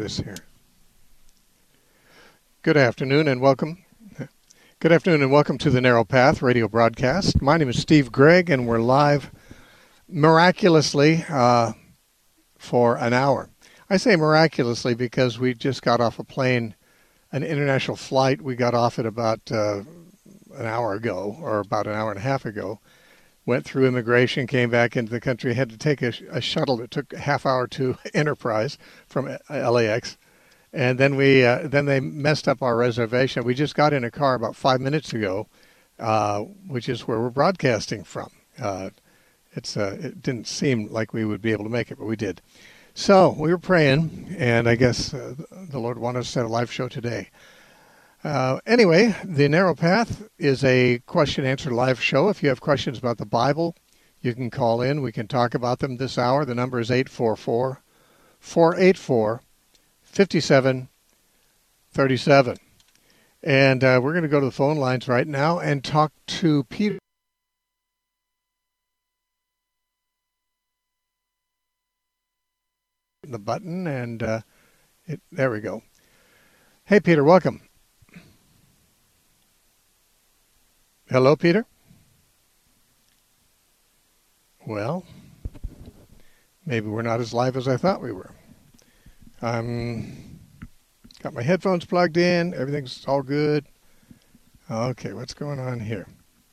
this here. Good afternoon and welcome. Good afternoon and welcome to the Narrow Path radio broadcast. My name is Steve Gregg, and we're live miraculously for an hour. I say miraculously because we just got off a plane, an international flight. We got off at about an hour ago, or about an hour and a half ago. Went through immigration, came back into the country, had to take a shuttle that took a half hour to Enterprise from LAX. And then then they messed up our reservation. We just got in a car about 5 minutes ago, which is where we're broadcasting from. It didn't seem like we would be able to make it, but we did. So we were praying, and I guess the Lord wanted us to have a live show today. Anyway, The Narrow Path is a question-answer live show. If you have questions about the Bible, you can call in. We can talk about them this hour. The number is 844-484-5737. And we're going to go to the phone lines right now and talk to Peter. The button, and there we go. Hey, Peter, welcome. Hello, Peter? Well, maybe we're not as live as I thought we were. Got my headphones plugged in. Everything's all good. Okay, what's going on here?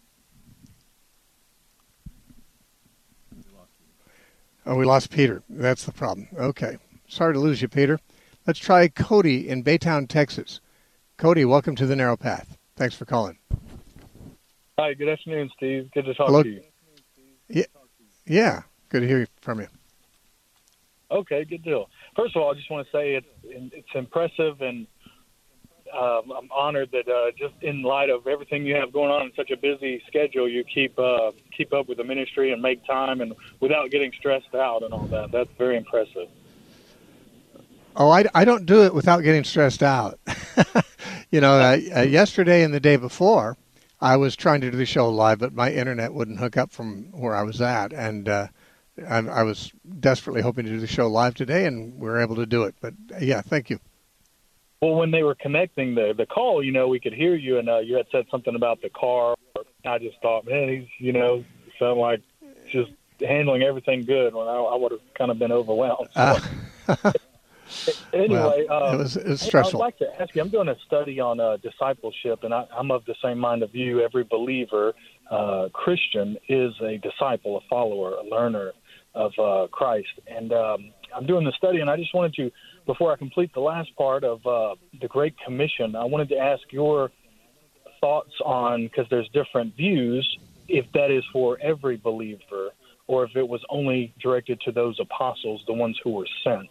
Oh, we lost Peter. That's the problem. Okay. Sorry to lose you, Peter. Let's try Cody in Baytown, Texas. Cody, welcome to the Narrow Path. Thanks for calling. Hi, good afternoon, Steve. Good to talk to you. Yeah, good to hear from you. Okay, good deal. First of all, I just want to say it's impressive, and I'm honored that just in light of everything you have going on in such a busy schedule, you keep up with the ministry and make time, and without getting stressed out and all that. That's very impressive. Oh, I don't do it without getting stressed out. Yesterday and the day before, I was trying to do the show live, but my internet wouldn't hook up from where I was at, and I was desperately hoping to do the show live today, and we were able to do it. But, yeah, thank you. Well, when they were connecting the call, we could hear you, and you had said something about the car. I just thought, man, he's, sound like just handling everything good, when I would have kind of been overwhelmed. So. Anyway, well, it was stressful. I'd like to ask you, I'm doing a study on discipleship, and I'm of the same mind of you. Every believer, Christian, is a disciple, a follower, a learner of Christ. And I'm doing the study, and I just wanted to, before I complete the last part of the Great Commission, I wanted to ask your thoughts on, because there's different views, if that is for every believer or if it was only directed to those apostles, the ones who were sent.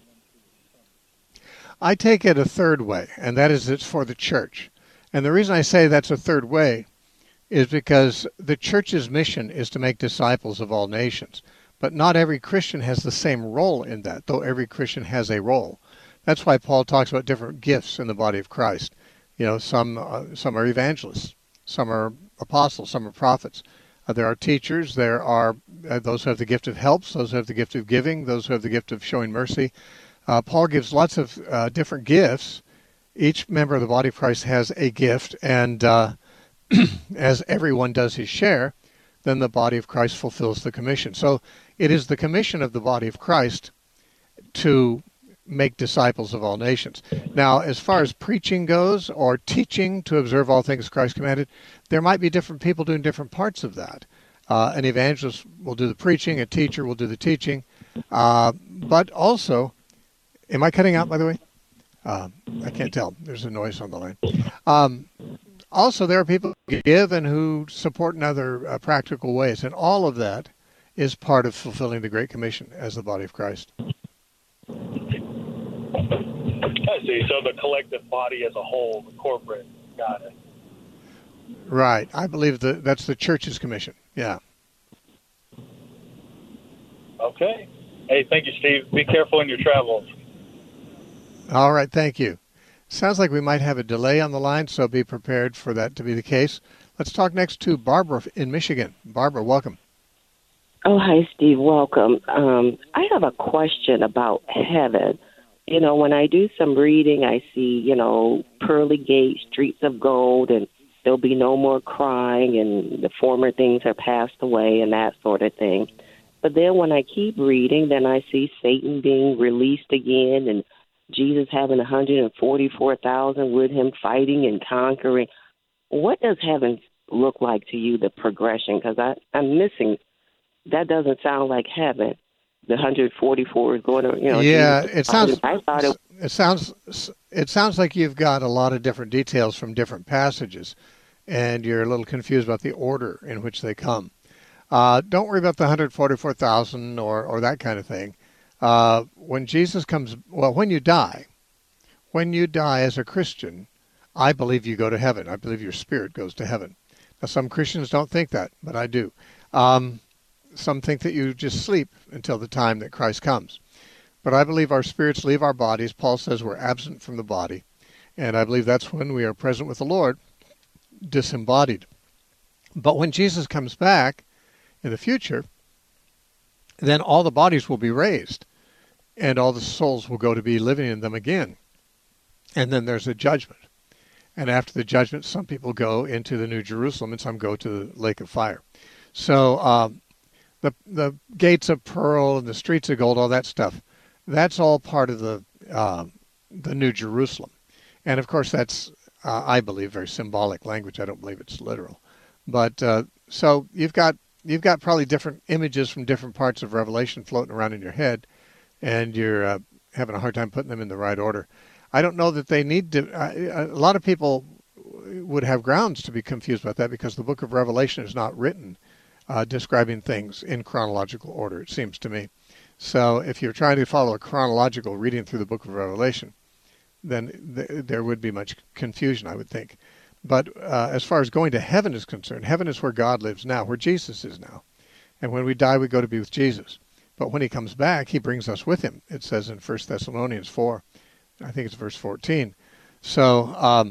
I take it a third way, and that is it's for the church. And the reason I say that's a third way is because the church's mission is to make disciples of all nations. But not every Christian has the same role in that, though every Christian has a role. That's why Paul talks about different gifts in the body of Christ. Some are evangelists, some are apostles, some are prophets. There are teachers, there are those who have the gift of helps, those who have the gift of giving, those who have the gift of showing mercy. Paul gives lots of different gifts. Each member of the body of Christ has a gift, and as everyone does his share, then the body of Christ fulfills the commission. So it is the commission of the body of Christ to make disciples of all nations. Now, as far as preaching goes, or teaching to observe all things Christ commanded, there might be different people doing different parts of that. An evangelist will do the preaching, a teacher will do the teaching, but also... Am I cutting out, by the way? I can't tell. There's a noise on the line. Also, there are people who give and who support in other practical ways, and all of that is part of fulfilling the Great Commission as the body of Christ. I see. So the collective body as a whole, the corporate, got it. Right. I believe that's the church's commission. Yeah. Okay. Hey, thank you, Steve. Be careful in your travels. All right, thank you. Sounds like we might have a delay on the line, so be prepared for that to be the case. Let's talk next to Barbara in Michigan. Barbara, welcome. Oh, hi, Steve. Welcome. I have a question about heaven. when I do some reading, I see, pearly gates, streets of gold, and there'll be no more crying, and the former things are passed away, and that sort of thing. But then when I keep reading, then I see Satan being released again, and Jesus having 144,000 with him fighting and conquering. What does heaven look like to you, the progression? Because I'm missing. That doesn't sound like heaven. The 144 is going to, Yeah, Jesus, I thought it sounds like you've got a lot of different details from different passages, and you're a little confused about the order in which they come. Don't worry about the 144,000 or that kind of thing. When Jesus comes, when you die as a Christian, I believe you go to heaven. I believe your spirit goes to heaven. Now, some Christians don't think that, but I do. Some think that you just sleep until the time that Christ comes. But I believe our spirits leave our bodies. Paul says we're absent from the body. And I believe that's when we are present with the Lord, disembodied. But when Jesus comes back in the future, then all the bodies will be raised, and all the souls will go to be living in them again. And then there's a judgment. And after the judgment, some people go into the New Jerusalem, and some go to the lake of fire. So the gates of pearl and the streets of gold, all that stuff, that's all part of the New Jerusalem. And of course, that's, I believe, very symbolic language. I don't believe it's literal. But so you've got probably different images from different parts of Revelation floating around in your head, and you're having a hard time putting them in the right order. I don't know that they need to. A lot of people would have grounds to be confused about that because the book of Revelation is not written describing things in chronological order, it seems to me. So if you're trying to follow a chronological reading through the book of Revelation, then there would be much confusion, I would think. But as far as going to heaven is concerned, heaven is where God lives now, where Jesus is now. And when we die, we go to be with Jesus. But when he comes back, he brings us with him. It says in 1 Thessalonians 4, I think it's verse 14. So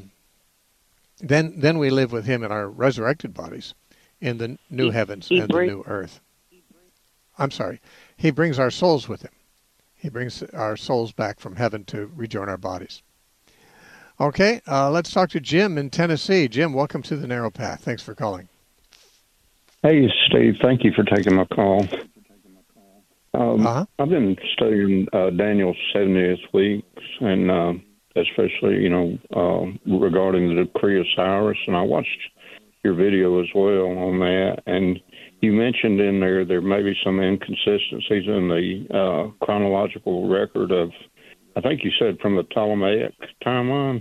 then we live with him in our resurrected bodies in the new heavens and the new earth. I'm sorry. He brings our souls with him. He brings our souls back from heaven to rejoin our bodies. Okay, let's talk to Jim in Tennessee. Jim, welcome to the Narrow Path. Thanks for calling. Hey, Steve. Thank you for taking my call. I've been studying Daniel's 70th weeks, and especially, regarding the decree of Cyrus, and I watched your video as well on that. And you mentioned in there may be some inconsistencies in the chronological record of, I think you said, from the Ptolemaic timeline.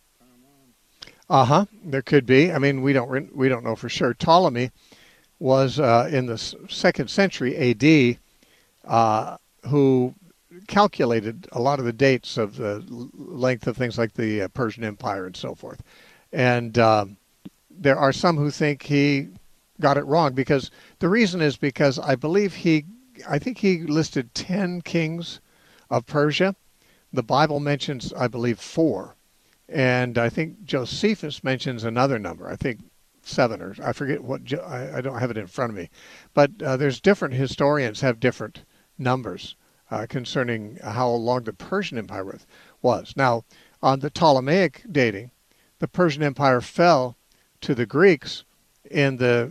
There could be. I mean, we don't know for sure. Ptolemy was in the 2nd century A.D., who calculated a lot of the dates of the length of things like the Persian Empire and so forth. And there are some who think he got it wrong, because the reason is because I think he listed 10 kings of Persia. The Bible mentions, I believe, 4. And I think Josephus mentions another number. I think 7, or I forget what. I don't have it in front of me. But there's different historians have different numbers concerning how long the Persian Empire was. Now, on the Ptolemaic dating, the Persian Empire fell to the Greeks in the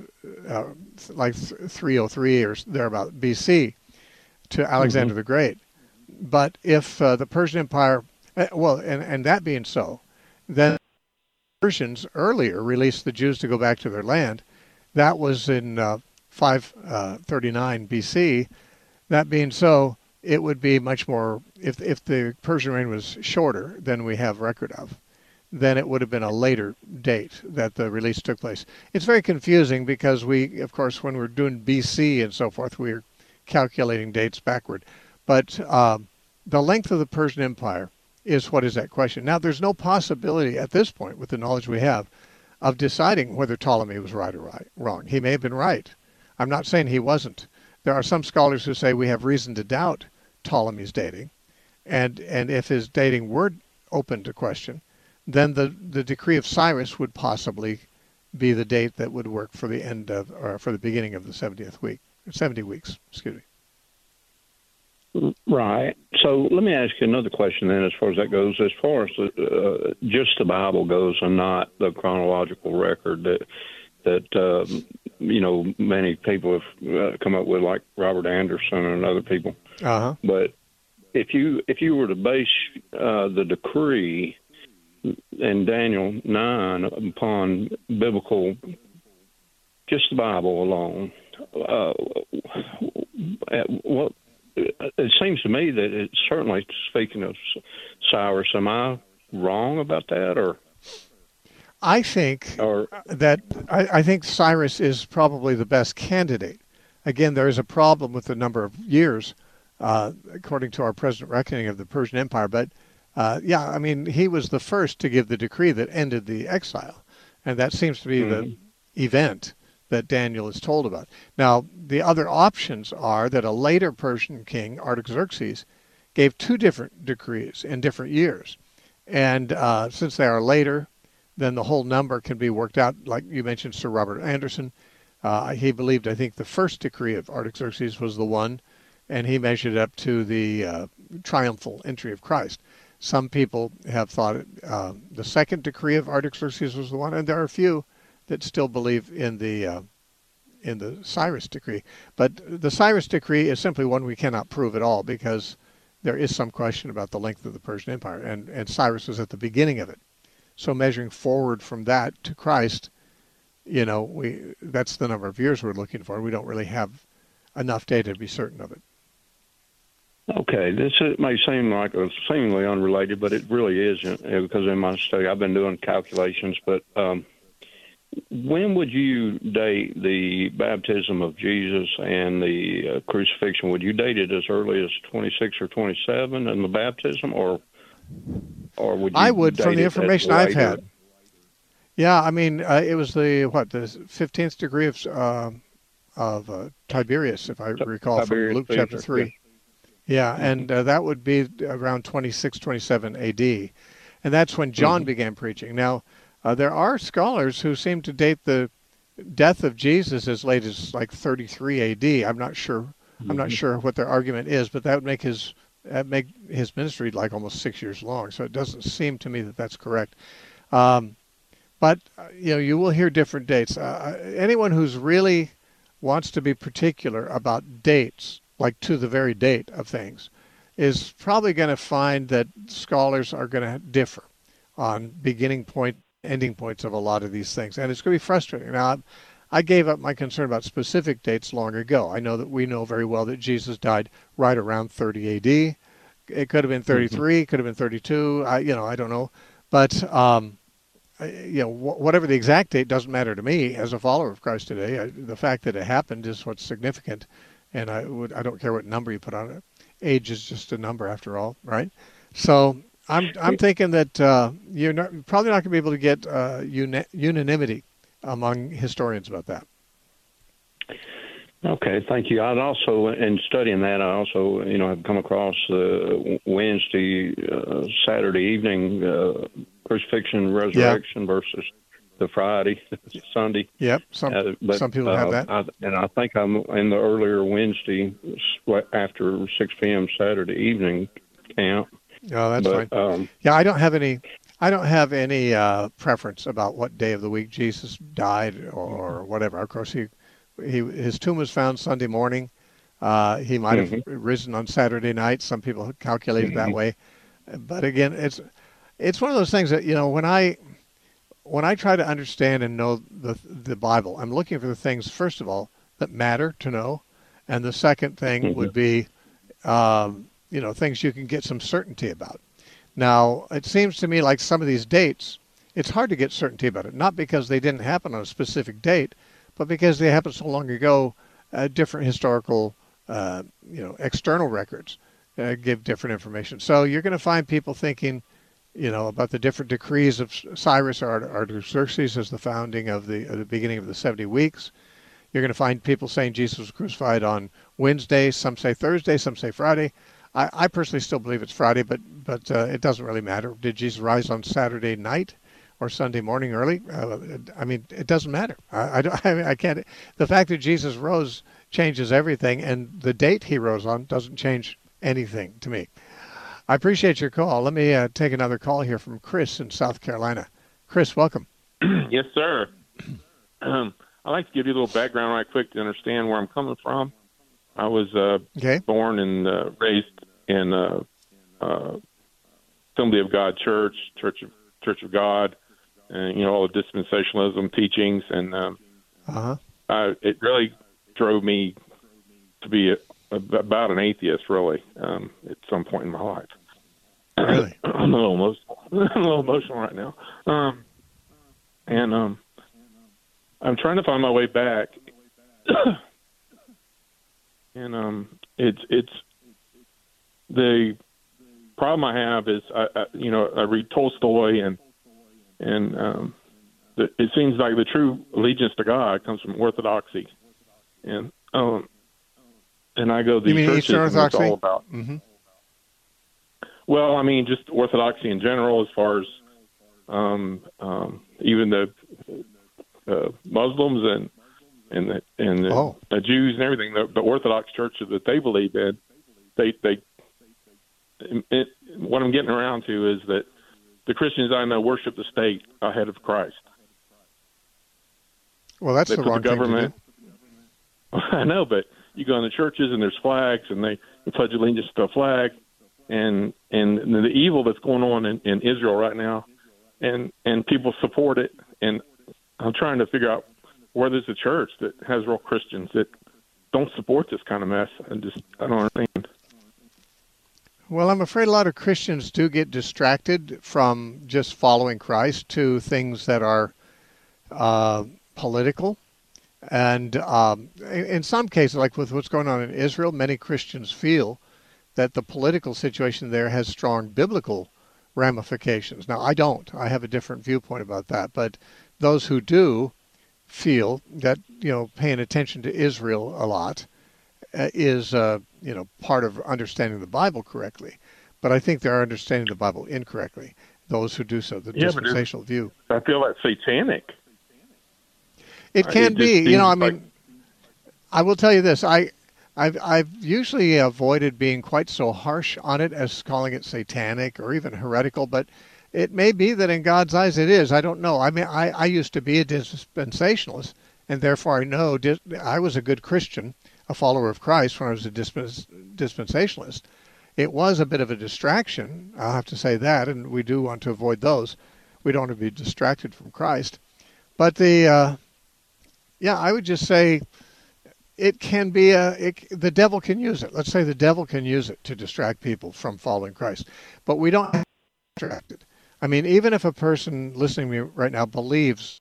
303 or thereabout BC to Alexander the Great. But if the Persian Empire, and that being so, then the Persians earlier released the Jews to go back to their land. That was in 539 BC. That being so, it would be much more, if the Persian reign was shorter than we have record of, then it would have been a later date that the release took place. It's very confusing because we, of course, when we're doing BC and so forth, we're calculating dates backward. But the length of the Persian Empire is what is at question. Now, there's no possibility at this point, with the knowledge we have, of deciding whether Ptolemy was right or wrong. He may have been right. I'm not saying he wasn't. There are some scholars who say we have reason to doubt Ptolemy's dating, and if his dating were open to question, then the decree of Cyrus would possibly be the date that would work for the end of, or for the beginning of the 70th week, 70 weeks, excuse me. Right. So let me ask you another question then, as far as that goes. As far as just the Bible goes, and not the chronological record that many people have come up with, like Robert Anderson and other people. Uh-huh. But if you were to base the decree in Daniel 9 upon biblical, just the Bible alone, what it seems to me that it's certainly speaking of Cyrus. Am I wrong about that, or? I think I think Cyrus is probably the best candidate. Again, there is a problem with the number of years, according to our present reckoning of the Persian Empire. But I mean, he was the first to give the decree that ended the exile, and that seems to be the event that Daniel is told about. Now, the other options are that a later Persian king, Artaxerxes, gave two different decrees in different years. And since they are later, then the whole number can be worked out. Like you mentioned, Sir Robert Anderson, he believed, I think, the first decree of Artaxerxes was the one, and he measured up to the triumphal entry of Christ. Some people have thought the second decree of Artaxerxes was the one, and there are a few that still believe in the Cyrus decree. But the Cyrus decree is simply one we cannot prove at all, because there is some question about the length of the Persian Empire, and Cyrus was at the beginning of it. So measuring forward from that to Christ, that's the number of years we're looking for. We don't really have enough data to be certain of it. Okay, this may seem like a seemingly unrelated, but it really isn't, because in my study I've been doing calculations. But when would you date the baptism of Jesus and the crucifixion? Would you date it as early as 26 or 27 in the baptism, or would you? I would, from the information I've had. Yeah, I mean, it was the 15th degree of Tiberius, if I recall, from Luke chapter 3. Yeah, and that would be around 26, 27 A.D., and that's when John began preaching. Now, there are scholars who seem to date the death of Jesus as late as like 33 A.D. I'm not sure what their argument is, but that would make his ministry like almost 6 years long. So it doesn't seem to me that that's correct. But you will hear different dates. Anyone who's really wants to be particular about dates, like to the very date of things, is probably going to find that scholars are going to differ on beginning point, ending points of a lot of these things. And it's going to be frustrating. Now, I gave up my concern about specific dates long ago. I know that we know very well that Jesus died right around 30 A.D. It could have been 33, could have been 32. I don't know. But, whatever the exact date doesn't matter to me as a follower of Christ today. The fact that it happened is what's significant. And I don't care what number you put on it. Age is just a number after all, right? So I'm thinking that you're probably not going to be able to get unanimity among historians about that. Okay, thank you. I'd also, in studying that, have come across Wednesday, Saturday evening crucifixion, resurrection versus the Friday, Sunday. Yep, some people have that. I think I'm in the earlier Wednesday after 6 p.m. Saturday evening camp. Oh, that's fine. I don't have any preference about what day of the week Jesus died or whatever. Of course, his tomb was found Sunday morning. He might have risen on Saturday night. Some people calculate it that way. But again, it's one of those things that when I try to understand and know the Bible, I'm looking for the things, first of all, that matter to know, and the second thing would be things you can get some certainty about. Now, it seems to me like some of these dates, it's hard to get certainty about it, not because they didn't happen on a specific date, but because they happened so long ago. Different historical, external records give different information. So you're going to find people thinking, about the different decrees of Cyrus or Artaxerxes as the founding of the beginning of the 70 weeks. You're going to find people saying Jesus was crucified on Wednesday. Some say Thursday. Some say Friday. I personally still believe it's Friday, but it doesn't really matter. Did Jesus rise on Saturday night or Sunday morning early? It doesn't matter. I can't. The fact that Jesus rose changes everything, and the date he rose on doesn't change anything to me. I appreciate your call. Let me take another call here from Chris in South Carolina. Chris, welcome. Yes, sir. I'd like to give you a little background right quick to understand where I'm coming from. I was born and raised in Assembly of God Church of God, and all the dispensationalism teachings, and it really drove me to be about an atheist, really, at some point in my life. Really? I'm a little emotional right now. And I'm trying to find my way back. And it's the problem I have is I read Tolstoy, and it seems like the true allegiance to God comes from orthodoxy, and I go to these churches, and it's all about. Mm-hmm. Well, I mean, just orthodoxy in general, as far as even the Muslims and the Jews and everything. The Orthodox churches that they believe in, what I'm getting around to is that the Christians I know worship the state ahead of Christ. Well, that's the wrong government. Thing to do. I know, but you go in the churches and there's flags, and they pledge allegiance to a flag, and the evil that's going on in Israel right now, and people support it. And I'm trying to figure out where there's a church that has real Christians that don't support this kind of mess. I don't understand. Well, I'm afraid a lot of Christians do get distracted from just following Christ to things that are political. And in some cases, like with what's going on in Israel, many Christians feel that the political situation there has strong biblical ramifications. Now, I don't. I have a different viewpoint about that. But those who do feel that, paying attention to Israel a lot is, part of understanding the Bible correctly. But I think they're understanding the Bible incorrectly, those who do so, the dispensational view. I feel like satanic. It can be. I will tell you this. I've usually avoided being quite so harsh on it as calling it satanic or even heretical, but it may be that in God's eyes it is. I don't know. I mean, I used to be a dispensationalist, and therefore I know I was a good Christian, a follower of Christ when I was a dispensationalist. It was a bit of a distraction, I'll have to say that, and we do want to avoid those. We don't want to be distracted from Christ. But I would just say it can be the devil can use it. Let's say the devil can use it to distract people from following Christ. But we don't have to be distracted. I mean, even if a person listening to me right now believes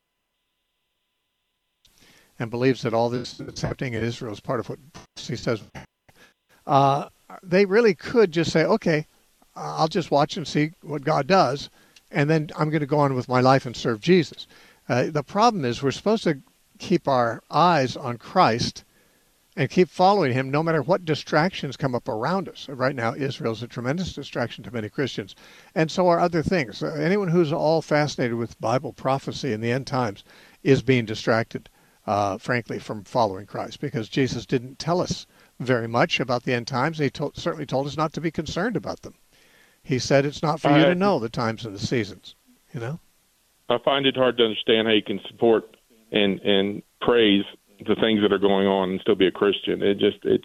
that all this that's happening in Israel is part of what he says, they really could just say, okay, I'll just watch and see what God does, and then I'm going to go on with my life and serve Jesus. The problem is we're supposed to keep our eyes on Christ and keep following him no matter what distractions come up around us. Right now, Israel's a tremendous distraction to many Christians, and so are other things. Anyone who's all fascinated with Bible prophecy in the end times is being distracted, frankly, from following Christ, because Jesus didn't tell us very much about the end times. He certainly told us not to be concerned about them. He said it's not for you to know the times and the seasons, I find it hard to understand how you can support and praise the things that are going on and still be a Christian. It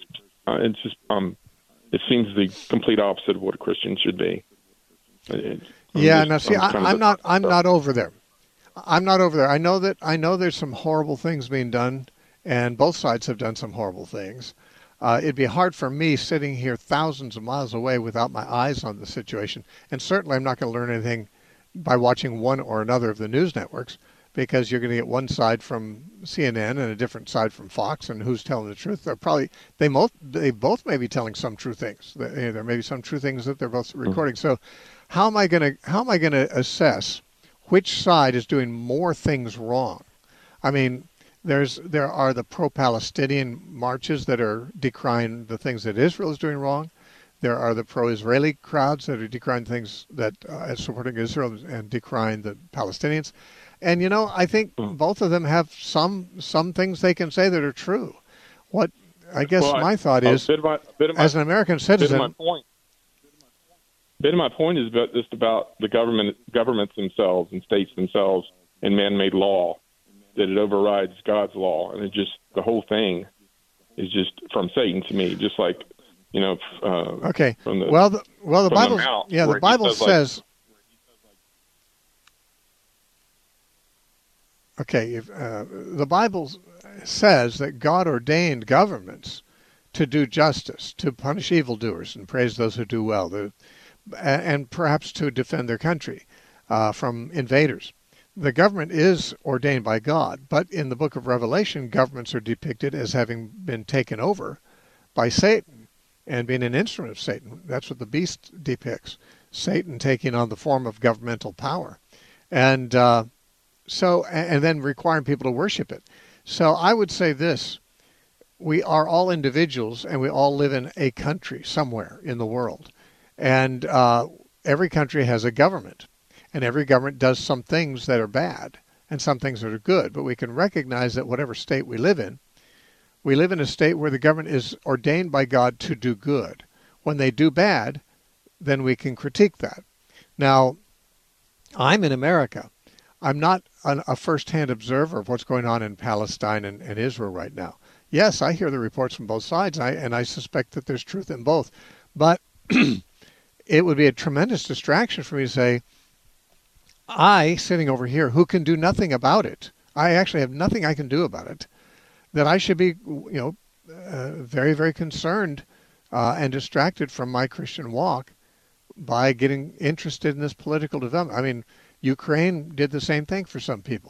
seems the complete opposite of what a Christian should be. I'm not over there. I'm not over there. I know there's some horrible things being done, and both sides have done some horrible things. It'd be hard for me sitting here thousands of miles away without my eyes on the situation. And certainly I'm not going to learn anything by watching one or another of the news networks, because you're going to get one side from CNN and a different side from Fox, and who's telling the truth? They both may be telling some true things. There may be some true things that they're both recording. So how am I going to assess which side is doing more things wrong? I mean, there are the pro-Palestinian marches that are decrying the things that Israel is doing wrong. There are the pro-Israeli crowds that are decrying things that supporting Israel and decrying the Palestinians. And, I think both of them have some things they can say that are true. What I guess my thought is, as an American citizen, bit of my point is about the governments themselves and states themselves and man-made law, that it overrides God's law, and the whole thing is just from Satan to me, just like, okay. From the the Bible, the Bible says. Okay, the Bible says that God ordained governments to do justice, to punish evildoers and praise those who do well, and perhaps to defend their country from invaders. The government is ordained by God, but in the book of Revelation, governments are depicted as having been taken over by Satan and being an instrument of Satan. That's what the beast depicts, Satan taking on the form of governmental power. And and then requiring people to worship it. So I would say this: we are all individuals, and we all live in a country somewhere in the world, and every country has a government, and every government does some things that are bad and some things that are good. But we can recognize that whatever state we live in a state where the government is ordained by God to do good. When they do bad, then we can critique that. Now, I'm in America. I'm not a first-hand observer of what's going on in Palestine and Israel right now. Yes, I hear the reports from both sides, and I suspect that there's truth in both. But it would be a tremendous distraction for me to say, I, sitting over here, who can do nothing about it, I actually have nothing I can do about it, that I should be, very, very concerned and distracted from my Christian walk by getting interested in this political development. I mean, Ukraine did the same thing for some people.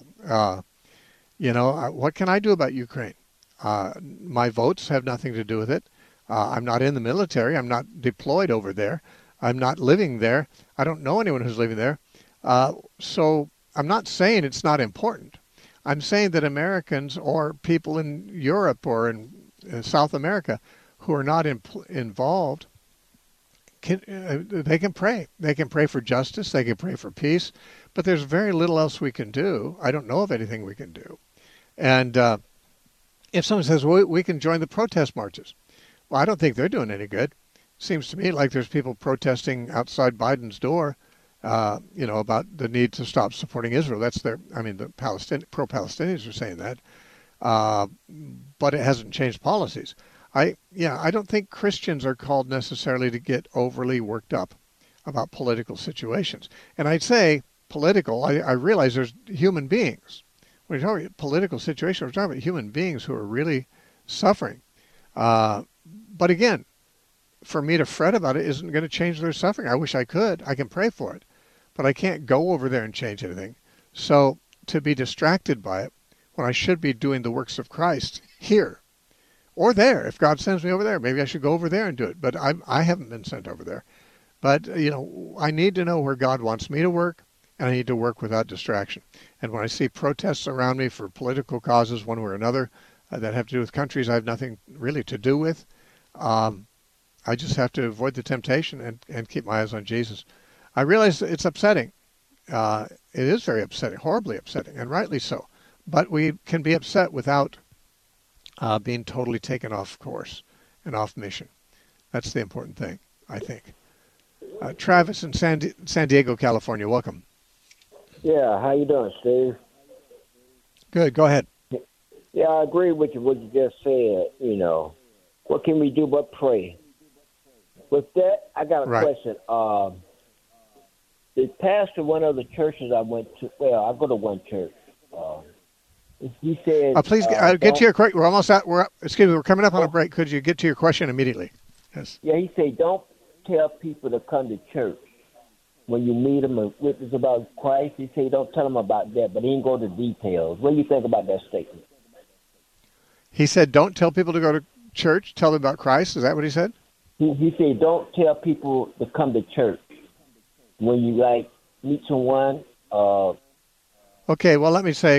What can I do about Ukraine? My votes have nothing to do with it. I'm not in the military. I'm not deployed over there. I'm not living there. I don't know anyone who's living there. So I'm not saying it's not important. I'm saying that Americans or people in Europe or in South America who are not involved, they can pray. They can pray for justice. They can pray for peace. But there's very little else we can do. I don't know of anything we can do. And if someone says, well, we can join the protest marches, well, I don't think they're doing any good. Seems to me like there's people protesting outside Biden's door, about the need to stop supporting Israel. The pro-Palestinians are saying that. But it hasn't changed policies. I don't think Christians are called necessarily to get overly worked up about political situations. And I'd say political, I realize there's human beings. When you're talking about political situations, we're talking about human beings who are really suffering. But again, for me to fret about it isn't going to change their suffering. I wish I could. I can pray for it. But I can't go over there and change anything. So to be distracted by it when I should be doing the works of Christ here or there, if God sends me over there, maybe I should go over there and do it. But I haven't been sent over there. But, I need to know where God wants me to work, and I need to work without distraction. And when I see protests around me for political causes, one way or another, that have to do with countries I have nothing really to do with, I just have to avoid the temptation and keep my eyes on Jesus. I realize it's upsetting. It is very upsetting, horribly upsetting, and rightly so. But we can be upset without being totally taken off course and off mission. That's the important thing, I think. Travis in San Diego, California, welcome. Yeah, how you doing, Steve? Good, go ahead. Yeah, I agree with you, what you just said. What can we do but pray? With that, I got a question. The pastor of one of the churches I went to, I go to one church. He said, please get to your question. We're almost out. We're coming up on a break. Could you get to your question immediately? Yes. Yeah, he said, don't tell people to come to church when you meet them and witness about Christ. He said, don't tell them about that, but he didn't go into details. What do you think about that statement? He said, don't tell people to go to church. Tell them about Christ. Is that what he said? He said, don't tell people to come to church when you meet someone. Okay, well, let me say,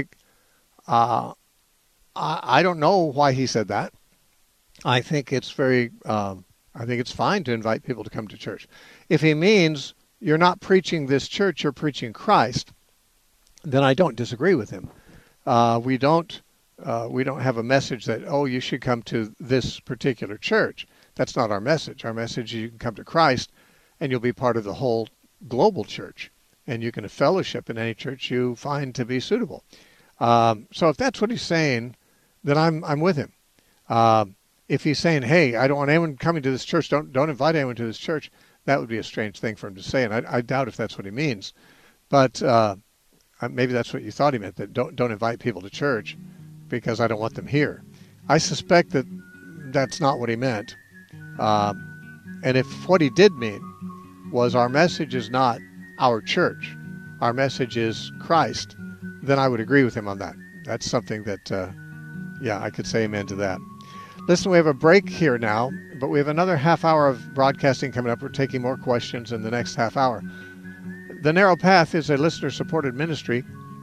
I don't know why he said that. I think it's fine to invite people to come to church. If he means you're not preaching this church, you're preaching Christ, then I don't disagree with him. We don't have a message that, you should come to this particular church. That's not our message. Our message is you can come to Christ and you'll be part of the whole global church. And you can fellowship in any church you find to be suitable. So if that's what he's saying, then I'm with him. If he's saying, hey, I don't want anyone coming to this church, don't invite anyone to this church, that would be a strange thing for him to say, and I doubt if that's what he means. But maybe that's what you thought he meant, that don't invite people to church because I don't want them here. I suspect that that's not what he meant. And if what he did mean was our message is not our church, our message is Christ, then I would agree with him on that. That's something that, I could say amen to that. Listen, we have a break here now, but we have another half hour of broadcasting coming up. We're taking more questions in the next half hour. The Narrow Path is a listener-supported ministry.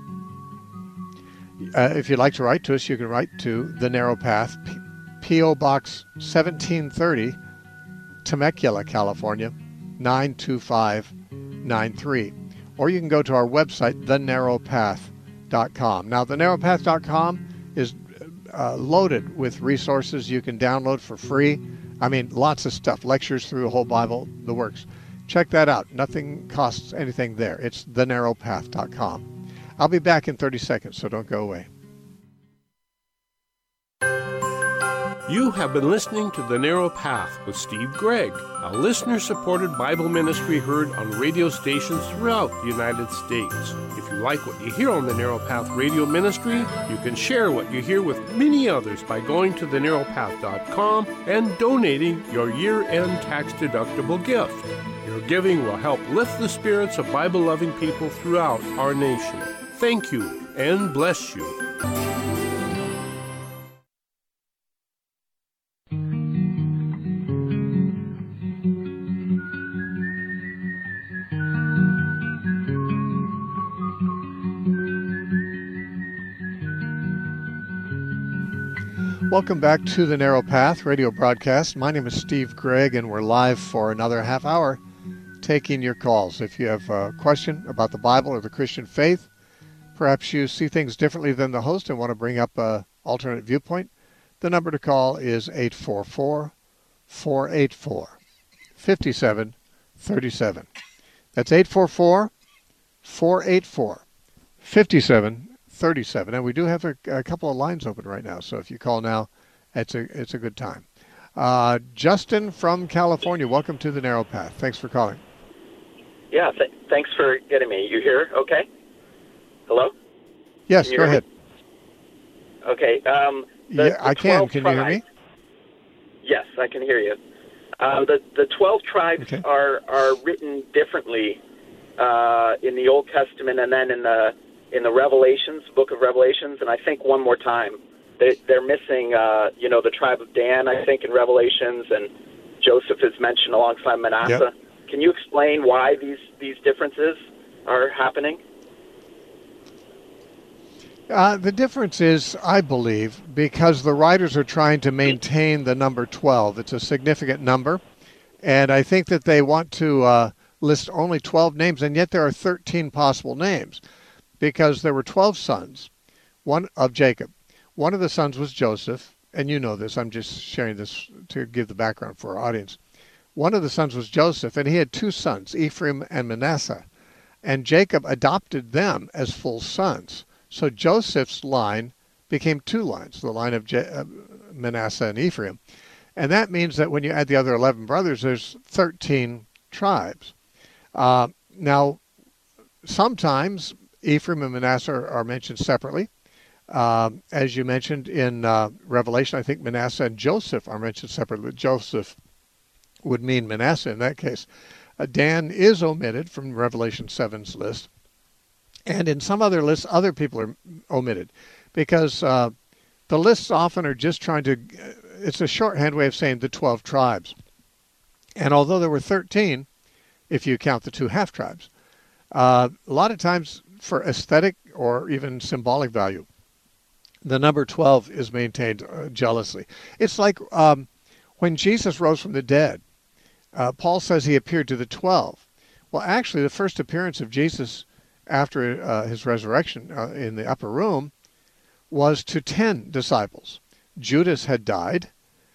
If you'd like to write to us, you can write to The Narrow Path, P.O. Box 1730, Temecula, California, 92593. Or you can go to our website, thenarrowpath.com. Now, thenarrowpath.com is loaded with resources you can download for free. I mean, lots of stuff, lectures through the whole Bible, the works. Check that out. Nothing costs anything there. It's thenarrowpath.com. I'll be back in 30 seconds, so don't go away. You have been listening to The Narrow Path with Steve Gregg, a listener-supported Bible ministry heard on radio stations throughout the United States. If you like what you hear on The Narrow Path radio ministry, you can share what you hear with many others by going to thenarrowpath.com and donating your year-end tax-deductible gift. Your giving will help lift the spirits of Bible-loving people throughout our nation. Thank you and bless you. Welcome back to the Narrow Path radio broadcast. My name is Steve Gregg, and we're live for another half hour taking your calls. If you have a question about the Bible or the Christian faith, perhaps you see things differently than the host and want to bring up an alternate viewpoint, the number to call is 844-484-5737. That's 844-484-5737. And we do have a couple of lines open right now, so if you call now, it's a good time. Justin from California, welcome to the Narrow Path. Thanks for calling. Yeah, thanks for getting me. You here? Okay. Hello? Yes, go ahead. Okay. I can. Can you hear me? Yes, I can hear you. The 12 tribes are written differently in the Old Testament and then in the Revelations, book of Revelations, and I think one more time. They're missing, the tribe of Dan, I think, in Revelations, and Joseph is mentioned alongside Manasseh. Yep. Can you explain why these differences are happening? The difference is, I believe, because the writers are trying to maintain the number 12. It's a significant number, and I think that they want to list only 12 names, and yet there are 13 possible names, because there were 12 sons, one of Jacob. One of the sons was Joseph, and you know this. I'm just sharing this to give the background for our audience. One of the sons was Joseph, and he had two sons, Ephraim and Manasseh, and Jacob adopted them as full sons. So Joseph's line became two lines, the line of Manasseh and Ephraim. And that means that when you add the other 11 brothers, there's 13 tribes. Now, sometimes Ephraim and Manasseh are mentioned separately. As you mentioned in Revelation, I think Manasseh and Joseph are mentioned separately. Joseph would mean Manasseh in that case. Dan is omitted from Revelation 7's list. And in some other lists, other people are omitted because the lists often are just trying to, it's a shorthand way of saying the 12 tribes. And although there were 13, if you count the two half-tribes, a lot of times for aesthetic or even symbolic value, the number 12 is maintained jealously. It's like when Jesus rose from the dead, Paul says he appeared to the 12. Well, actually, the first appearance of Jesus after his resurrection in the upper room was to 10 disciples. Judas had died,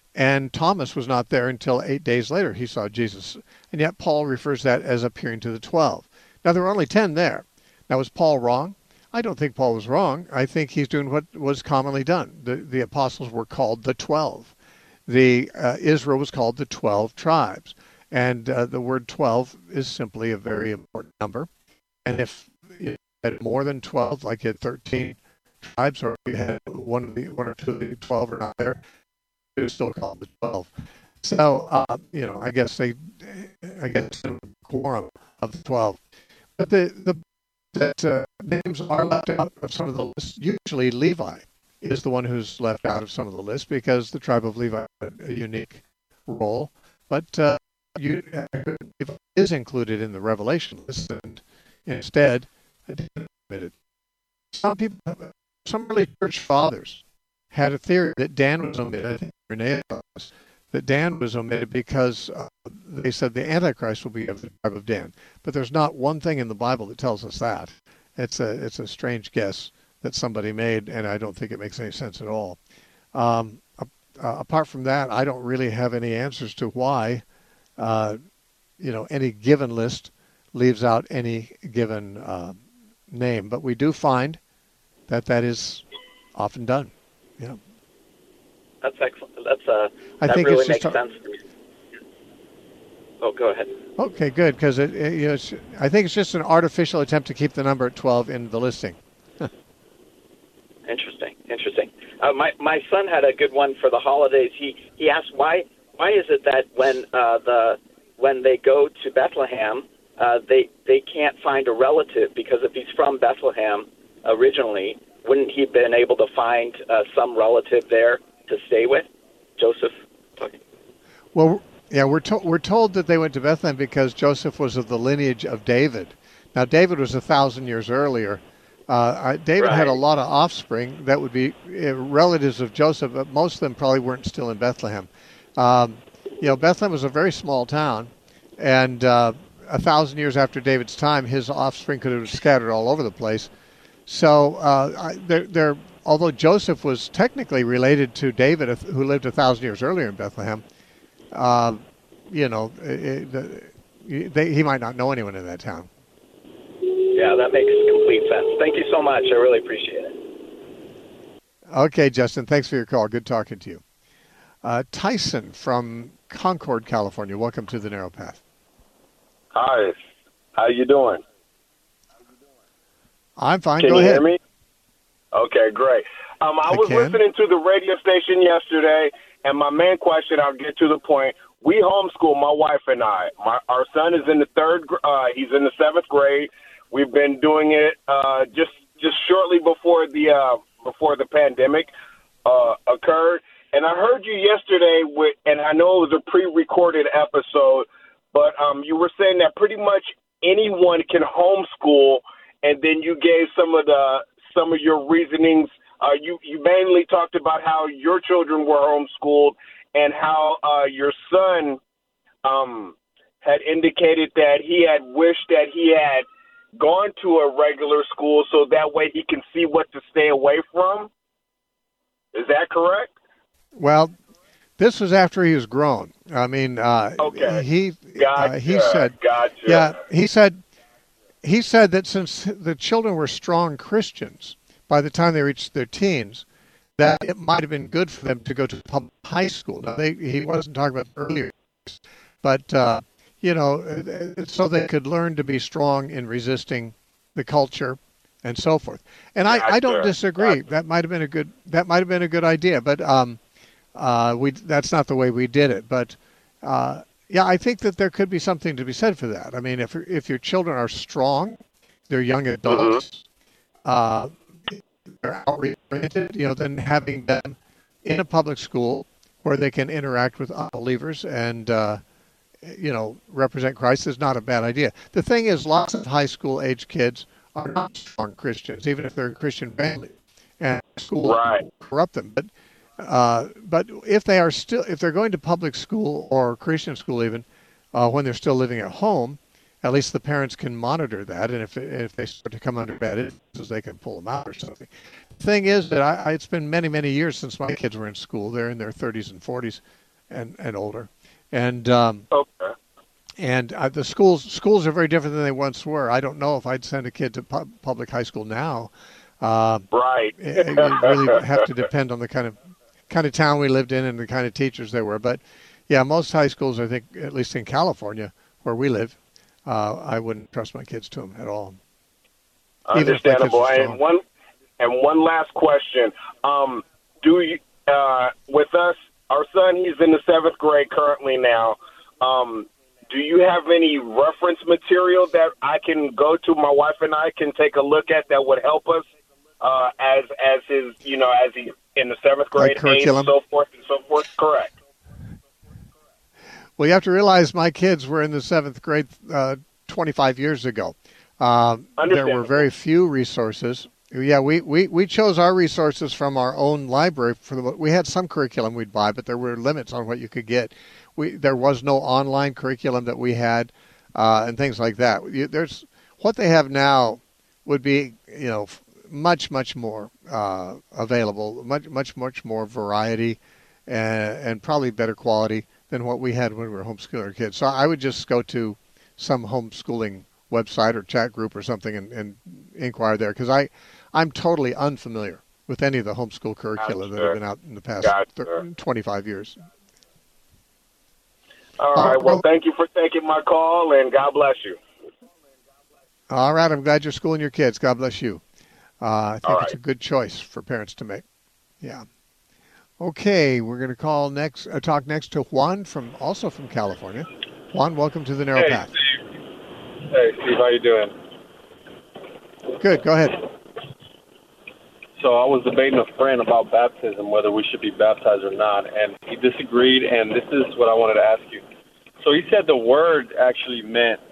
And Thomas was not there until 8 days later. He saw Jesus. And yet Paul refers that as appearing to the 12. Now, there were only 10 there. Now, was Paul wrong? I don't think Paul was wrong. I think he's doing what was commonly done. The apostles were called the 12. Israel was called the 12 tribes. And the word 12 is simply a very important number. And if you had more than 12, like you had 13 tribes, or you had one or two of the 12 are not there, it was still called the 12. So, I guess the quorum of the 12. But that names are left out of some of the lists. Usually Levi is the one who's left out of some of the lists because the tribe of Levi had a unique role. But Levi is included in the Revelation list, and instead, admitted. Some early church fathers had a theory that Dan was omitted. I think Irenaeus was, that Dan was omitted because they said the Antichrist will be of the tribe of Dan. But there's not one thing in the Bible that tells us that. It's a strange guess that somebody made, and I don't think it makes any sense at all. Apart from that, I don't really have any answers to why, any given list leaves out any given name. But we do find that is often done. Yeah. That's excellent. That really makes sense to me. Oh, go ahead. Okay, good, because I think it's just an artificial attempt to keep the number at 12 in the listing. Interesting. My son had a good one for the holidays. He asked why is it that when they go to Bethlehem, they can't find a relative, because if he's from Bethlehem originally, wouldn't he have been able to find some relative there to stay with? Joseph? Okay. Well, yeah, we're told that they went to Bethlehem because Joseph was of the lineage of David. Now, David was 1,000 years earlier. David had a lot of offspring that would be relatives of Joseph, but most of them probably weren't still in Bethlehem. Bethlehem was a very small town, and 1,000 years after David's time, his offspring could have scattered all over the place. So although Joseph was technically related to David, who lived 1,000 years earlier in Bethlehem, he might not know anyone in that town. Yeah, that makes complete sense. Thank you so much. I really appreciate it. Okay, Justin, thanks for your call. Good talking to you. Tyson from Concord, California. Welcome to the Narrow Path. Hi. How you doing? I'm fine. Can Go ahead. Can you hear me? Okay, great. I was listening to the radio station yesterday, and my main question, I'll get to the point. We homeschool, my wife and I. Our son is in the he's in the 7th grade. We've been doing it just shortly before the pandemic occurred. And I heard you yesterday and I know it was a pre-recorded episode, but you were saying that pretty much anyone can homeschool, and then you gave some of your reasonings. You mainly talked about how your children were homeschooled and how your son had indicated that he had wished that he had gone to a regular school so that way he can see what to stay away from. Is that correct? Well, this was after he was grown. I mean, okay. He said, Gotcha. Yeah, he said that since the children were strong Christians by the time they reached their teens, that it might have been good for them to go to public high school. Now, he wasn't talking about earlier, but so they could learn to be strong in resisting the culture and so forth. And I don't disagree. Gotcha. That might have been a good idea, but that's not the way we did it. But I think that there could be something to be said for that. I mean, if your children are strong, they're young adults, they're outreach-oriented, then having them in a public school where they can interact with unbelievers and represent Christ is not a bad idea. The thing is, lots of high school age kids are not strong Christians, even if they're a Christian family, and school will corrupt them. But if they're going to public school or Christian school even, when they're still living at home, at least the parents can monitor that, and if they start to come under bad influences, they can pull them out or something. thing is that it's been many, many years since my kids were in school. They're in their 30s and 40s and older. And Okay. and the schools are very different than they once were. I don't know if I'd send a kid to public high school now. Right. It really have to depend on the kind of town we lived in and the kind of teachers there were. But yeah, most high schools, I think, at least in California, where we live, I wouldn't trust my kids to them at all. Understandable. And one last question: do you, with us, our son, he's in the 7th grade currently now. Do you have any reference material that I can go to? My wife and I can take a look at that would help us as his, as he in the 7th grade age and so forth and so forth. Correct. Well, you have to realize my kids were in the 7th grade 25 years ago. There were very few resources. Yeah, we chose our resources from our own library. We had some curriculum we'd buy, but there were limits on what you could get. There was no online curriculum that we had, and things like that. There's what they have now would be, much more available, much more variety, and probably better quality than what we had when we were homeschooling our kids. So I would just go to some homeschooling website or chat group or something and inquire there, because I'm totally unfamiliar with any of the homeschool curricula that have been out in the past 25 years. All right. Well, thank you for taking my call, and God bless you. All right. I'm glad you're schooling your kids. God bless you. I think it's a good choice for parents to make. Yeah. Okay. We're going to talk next to Juan also from California. Juan, welcome to the Narrow Path. Steve. Hey, Steve. How you doing? Good. Go ahead. So I was debating with a friend about baptism, whether we should be baptized or not, and he disagreed, and this is what I wanted to ask you. So he said the word actually meant,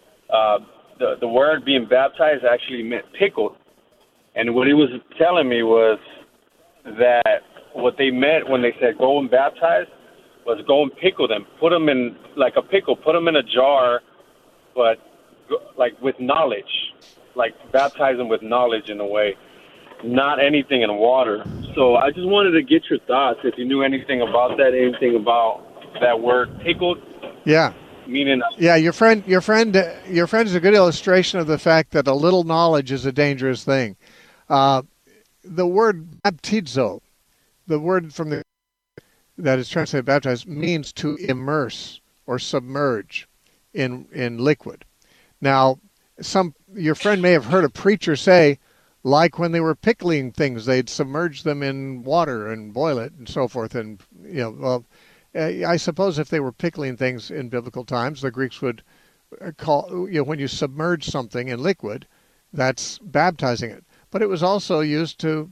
the word being baptized actually meant pickled. And what he was telling me was that what they meant when they said go and baptize was go and pickle them, put them in, like a pickle, put them in a jar, but like with knowledge, like baptize them with knowledge in a way. Not anything in water. So I just wanted to get your thoughts, if you knew anything about that, anything about that word pickled. Yeah. Meaning. Yeah, your friend is a good illustration of the fact that a little knowledge is a dangerous thing. The word baptizo, the word that is translated baptize, means to immerse or submerge in liquid. Now, your friend may have heard a preacher say, like when they were pickling things, they'd submerge them in water and boil it and so forth. And, I suppose if they were pickling things in biblical times, the Greeks would call, when you submerge something in liquid, that's baptizing it. But it was also used to,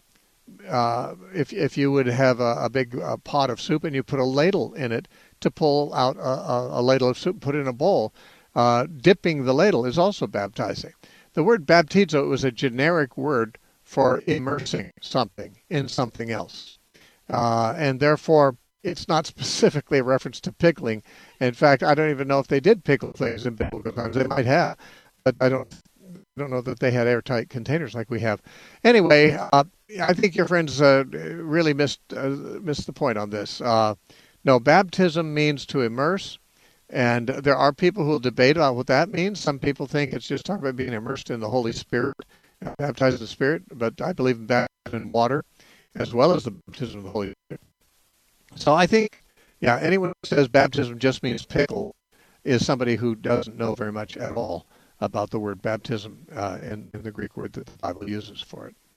if you would have a big pot of soup and you put a ladle in it to pull out a ladle of soup and put it in a bowl, dipping the ladle is also baptizing. The word baptizo was a generic word for immersing something in something else. And therefore, it's not specifically a reference to pickling. In fact, I don't even know if they did pickle things in biblical times. They might have, but I don't know that they had airtight containers like we have. Anyway, I think your friends really missed the point on this. No, baptism means to immerse. And there are people who will debate about what that means. Some people think it's just talking about being immersed in the Holy Spirit, baptized in the Spirit. But I believe in baptism in water as well as the baptism of the Holy Spirit. So I think, anyone who says baptism just means pickle is somebody who doesn't know very much at all about the word baptism and the Greek word that the Bible uses for it.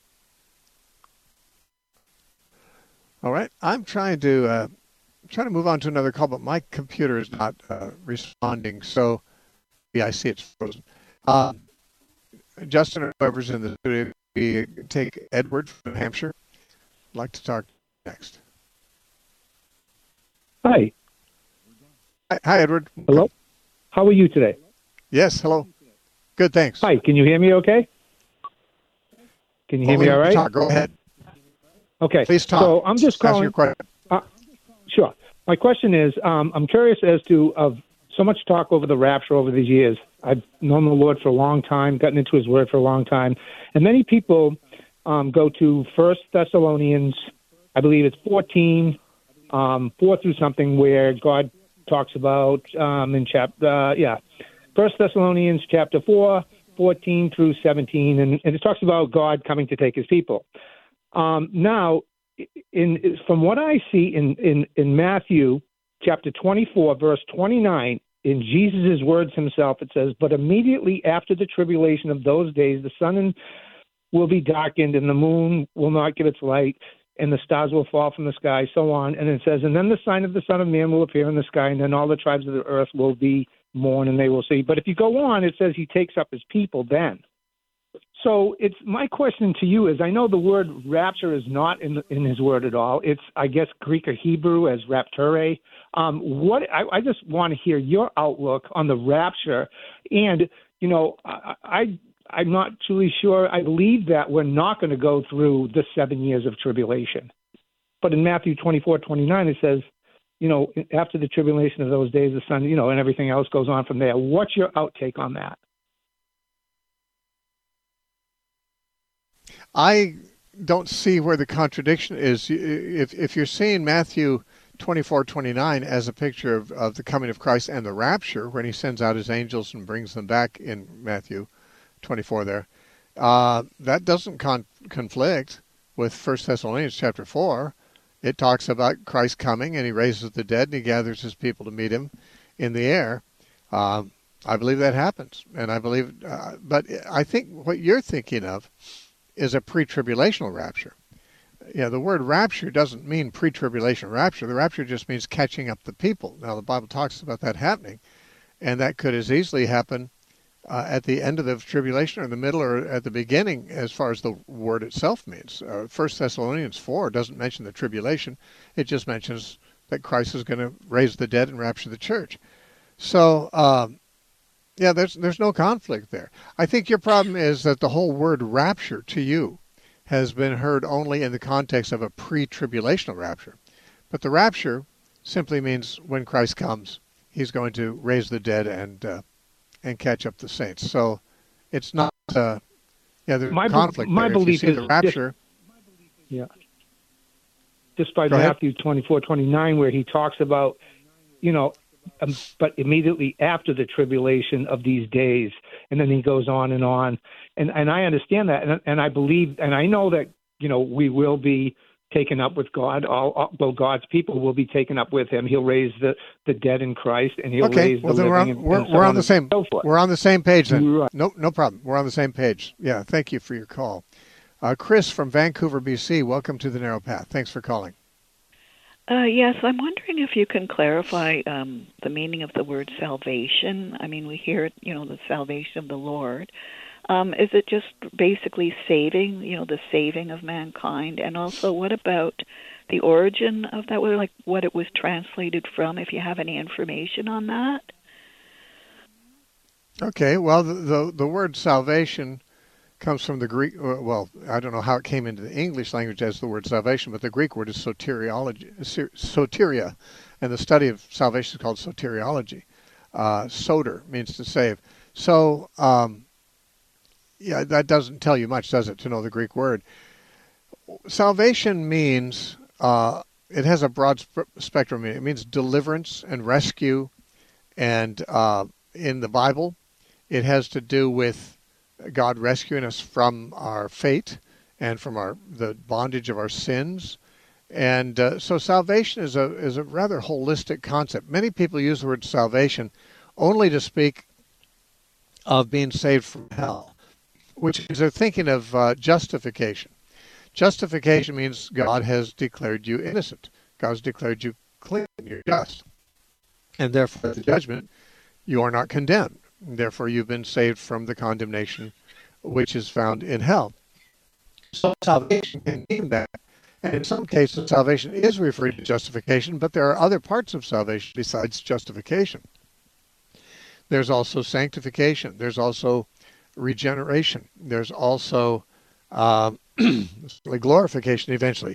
All right, I'm trying to move on to another call, but my computer is not responding. So, I see it's frozen. Justin or whoever's in the studio, we take Edward from New Hampshire. I'd like to talk next. Hi. Hi, Edward. Hello. How are you today? Yes, hello. Good, thanks. Hi, can you hear me okay? Can you hear me all right? Go ahead. Okay. Please talk. So I'm just calling. Ask your question. Sure. My question is, I'm curious as to so much talk over the rapture over these years. I've known the Lord for a long time, gotten into His Word for a long time, and many people go to 1 Thessalonians, I believe it's 14, 4 through something, where God talks about in 1 Thessalonians chapter 4, 14 through 17, and it talks about God coming to take his people. Now, from what I see in Matthew chapter 24, verse 29, in Jesus' words himself, it says, "But immediately after the tribulation of those days, the sun will be darkened, and the moon will not give its light, and the stars will fall from the sky," so on. And it says, "And then the sign of the Son of Man will appear in the sky, and then all the tribes of the earth will be mourn, and they will see." But if you go on, it says he takes up his people then. So it's my question to you is, I know the word rapture is not in his word at all. It's, I guess, Greek or Hebrew as rapture. I just want to hear your outlook on the rapture. And, I'm not truly sure. I believe that we're not going to go through the 7 years of tribulation. But in Matthew 24:29, it says, after the tribulation of those days, the sun, and everything else goes on from there. What's your outtake on that? I don't see where the contradiction is. If you're seeing Matthew 24:29 as a picture of the coming of Christ and the rapture, when he sends out his angels and brings them back in Matthew 24 there, that doesn't conflict with 1 Thessalonians chapter 4. It talks about Christ coming, and he raises the dead, and he gathers his people to meet him in the air. I believe that happens, and I believe, but I think what you're thinking of is a pre-tribulational rapture. Yeah, the word rapture doesn't mean pre-tribulation rapture. The rapture just means catching up the people. Now, the Bible talks about that happening, and that could as easily happen at the end of the tribulation or in the middle or at the beginning as far as the word itself means. 1 Thessalonians 4 doesn't mention the tribulation. It just mentions that Christ is going to raise the dead and rapture the church. So, there's no conflict there. I think your problem is that the whole word rapture to you has been heard only in the context of a pre-tribulational rapture. But the rapture simply means when Christ comes, he's going to raise the dead and catch up the saints. So it's not, there's conflict my there. Belief if you see is the rapture. Just by Matthew 24:29, where he talks about, but immediately after the tribulation of these days, and then he goes on. And I understand that, and I believe, and I know that, we will be taken up with God. God's people will be taken up with him. He'll raise the dead in Christ, and he'll raise the living. We're on the same. We're on the same page then. Right. No problem. We're on the same page. Yeah. Thank you for your call, Chris from Vancouver, BC. Welcome to the Narrow Path. Thanks for calling. Yes, I'm wondering if you can clarify the meaning of the word salvation. I mean, we hear it, the salvation of the Lord. Is it just basically saving, the saving of mankind? And also, what about the origin of that word, like what it was translated from, if you have any information on that? Okay, well, the word salvation comes from the Greek, well, I don't know how it came into the English language as the word salvation, but the Greek word is soteria, and the study of salvation is called soteriology. Soter means to save. So, that doesn't tell you much, does it, to know the Greek word? Salvation means, it has a broad spectrum. It means deliverance and rescue, and in the Bible, it has to do with God rescuing us from our fate and from the bondage of our sins. And so salvation is a rather holistic concept. Many people use the word salvation only to speak of being saved from hell, which is they're thinking of justification. Justification means God has declared you innocent. God has declared you clean, you're just. And therefore, the judgment, you are not condemned. Therefore, you've been saved from the condemnation which is found in hell. So salvation can mean that. And in some cases, salvation is referred to justification, but there are other parts of salvation besides justification. There's also sanctification. There's also regeneration. There's also glorification eventually.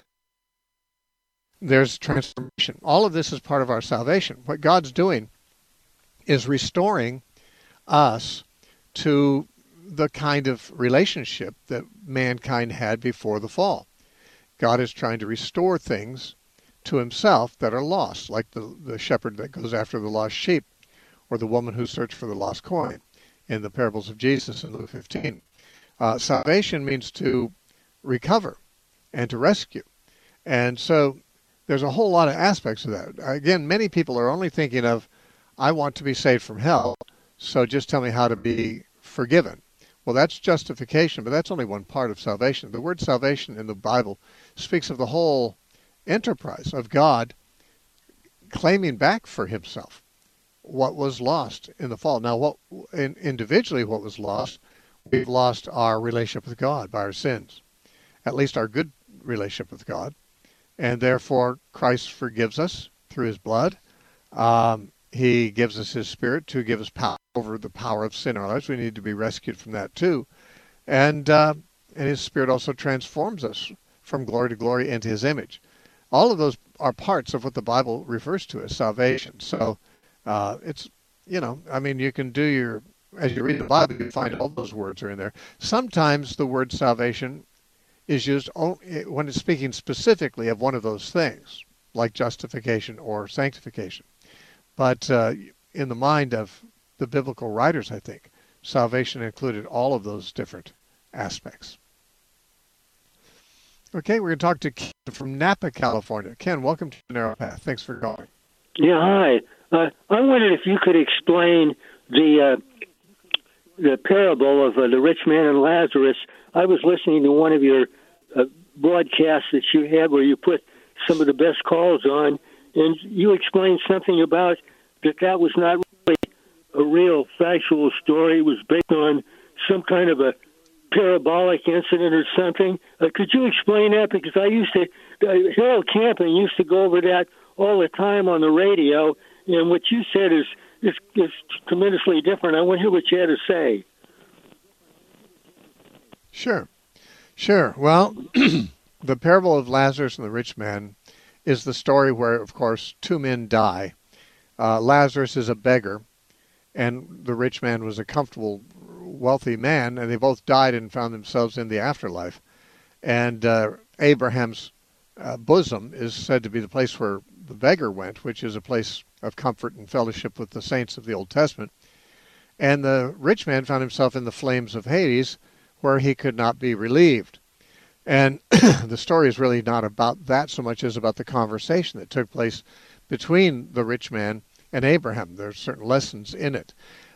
There's transformation. All of this is part of our salvation. What God's doing is restoring us to the kind of relationship that mankind had before the fall. God is trying to restore things to himself that are lost, like the shepherd that goes after the lost sheep, or the woman who searched for the lost coin in the parables of Jesus in Luke 15. Salvation means to recover and to rescue. And so there's a whole lot of aspects of that. Again, many people are only thinking of, I want to be saved from hell, so just tell me how to be forgiven. Well, that's justification, but that's only one part of salvation. The word salvation in the Bible speaks of the whole enterprise of God claiming back for himself what was lost in the fall. Now, individually what was lost, we've lost our relationship with God by our sins, at least our good relationship with God, and therefore Christ forgives us through his blood. He gives us his Spirit to give us power over the power of sin in our lives. We need to be rescued from that too. And his Spirit also transforms us from glory to glory into his image. All of those are parts of what the Bible refers to as salvation. So it's, you can do as you read the Bible, you find all those words are in there. Sometimes the word salvation is used only when it's speaking specifically of one of those things, like justification or sanctification. But in the mind of the biblical writers, I think, salvation included all of those different aspects. Okay, we're going to talk to Ken from Napa, California. Ken, welcome to the Narrow Path. Thanks for calling. Yeah, hi. I wondered if you could explain the parable of the rich man and Lazarus. I was listening to one of your broadcasts that you had where you put some of the best calls on, and you explained something about that was not really a real factual story. It was based on some kind of a parabolic incident or something. Could you explain that? Because Harold Camping used to go over that all the time on the radio, and what you said is tremendously different. I want to hear what you had to say. Sure. Well, the parable of Lazarus and the rich man is the story where, of course, two men die. Lazarus is a beggar, and the rich man was a comfortable, wealthy man, and they both died and found themselves in the afterlife. And Abraham's bosom is said to be the place where the beggar went, which is a place of comfort and fellowship with the saints of the Old Testament. And the rich man found himself in the flames of Hades, where he could not be relieved. And the story is really not about that so much as about the conversation that took place between the rich man and Abraham. There are certain lessons in it.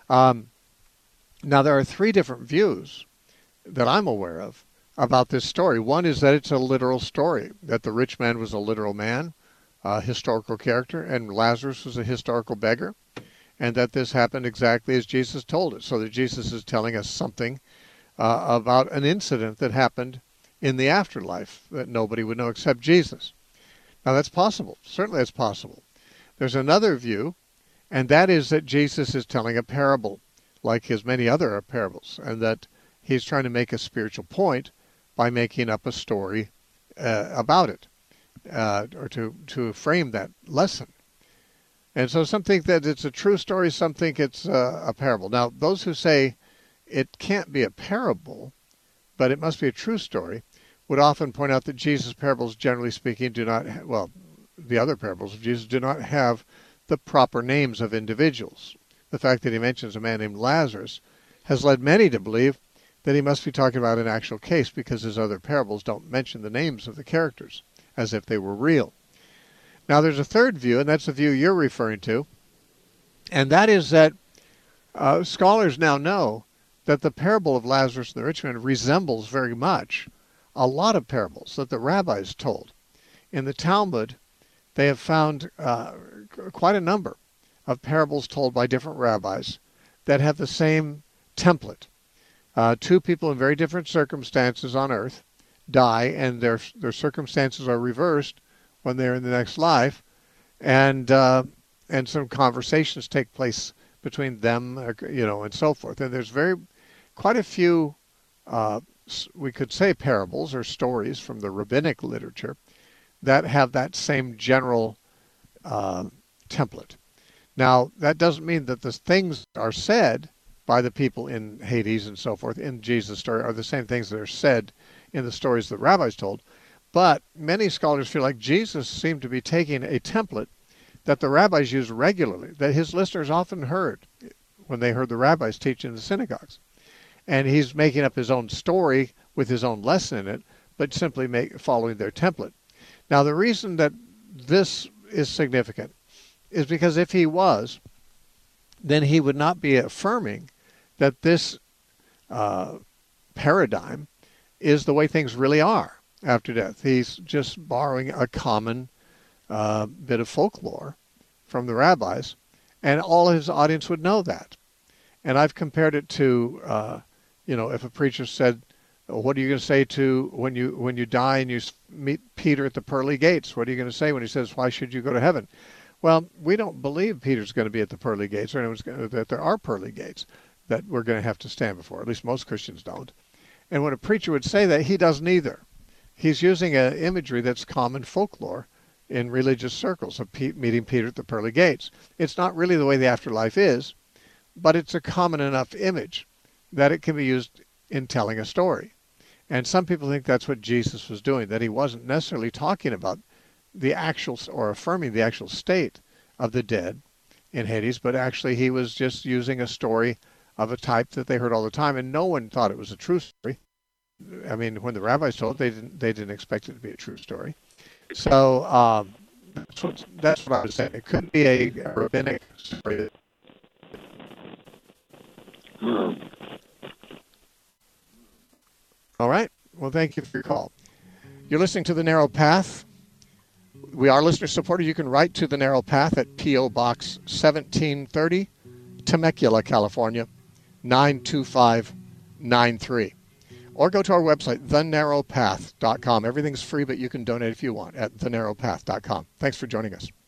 Now, there are three different views that I'm aware of about this story. One is that it's a literal story, that the rich man was a literal man, a historical character, and Lazarus was a historical beggar, and that this happened exactly as Jesus told it, so that Jesus is telling us something about an incident that happened in the afterlife that nobody would know except Jesus. Now, that's possible. Certainly it's possible. There's another view, and that is that Jesus is telling a parable, like his many other parables, and that he's trying to make a spiritual point by making up a story about it, or to frame that lesson. And so some think that it's a true story, some think it's a parable. Now, those who say it can't be a parable, but it must be a true story, would often point out that Jesus' parables, generally speaking, the other parables of Jesus do not have the proper names of individuals. The fact that he mentions a man named Lazarus has led many to believe that he must be talking about an actual case, because his other parables don't mention the names of the characters as if they were real. Now, there's a third view, and that's the view you're referring to, and that is that scholars now know that the parable of Lazarus and the rich man resembles very much a lot of parables that the rabbis told. In the Talmud, they have found quite a number of parables told by different rabbis that have the same template. Two people in very different circumstances on earth die, and their circumstances are reversed when they're in the next life, and some conversations take place between them, and so forth. And there's quite a few, we could say, parables or stories from the rabbinic literature that have that same general template. Now, that doesn't mean that the things are said by the people in Hades and so forth in Jesus' story are the same things that are said in the stories that rabbis told. But many scholars feel like Jesus seemed to be taking a template that the rabbis used regularly, that his listeners often heard when they heard the rabbis teach in the synagogues. And he's making up his own story with his own lesson in it, but simply following their template. Now, the reason that this is significant is because if he was, then he would not be affirming that this paradigm is the way things really are after death. He's just borrowing a common bit of folklore from the rabbis, and all his audience would know that. And I've compared it to, if a preacher said, what are you going to say to when you die and you meet Peter at the pearly gates? What are you going to say when he says, why should you go to heaven? Well, we don't believe Peter's going to be at the pearly gates, or that there are pearly gates that we're going to have to stand before. At least most Christians don't. And when a preacher would say that, he doesn't either. He's using an imagery that's common folklore in religious circles of meeting Peter at the pearly gates. It's not really the way the afterlife is, but it's a common enough image that it can be used in telling a story. And some people think that's what Jesus was doing, that he wasn't necessarily talking about the actual, or affirming the actual state of the dead in Hades, but actually he was just using a story of a type that they heard all the time, and no one thought it was a true story. I mean, when the rabbis told it, they didn't expect it to be a true story. So that's what I was saying. It could be a rabbinic story. All right. Well, thank you for your call. You're listening to The Narrow Path. We are listener supported. You can write to The Narrow Path at P.O. Box 1730, Temecula, California, 92593. Or go to our website, thenarrowpath.com. Everything's free, but you can donate if you want at thenarrowpath.com. Thanks for joining us.